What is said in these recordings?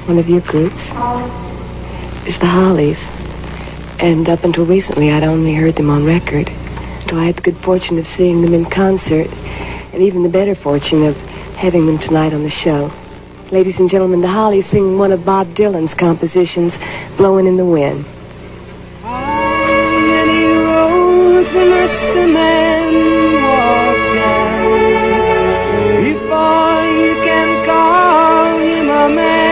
one of your groups, is the Hollies. And up until recently, I'd only heard them on record. Until I had the good fortune of seeing them in concert, and even the better fortune of having them tonight on the show. Ladies and gentlemen, the Hollies singing one of Bob Dylan's compositions, Blowing in the Wind. How many roads must a man walk down before you can call him a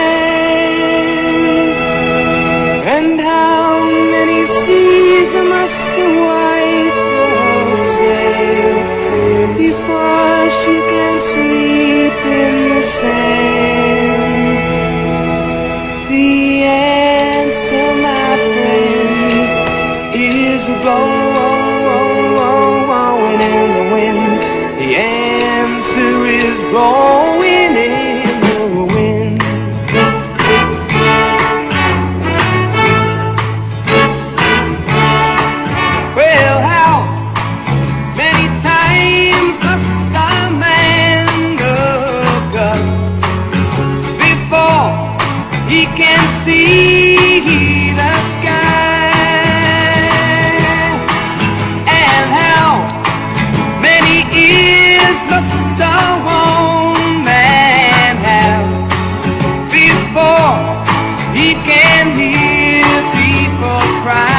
man? And how many seas must a white girl sail before she can sleep in the sand? The answer, my friend, is blowing in the wind. The answer is blowing in the wind. Well, how many times must a man look up before he can see the sky? And how many ears must a woman have before he can hear people cry?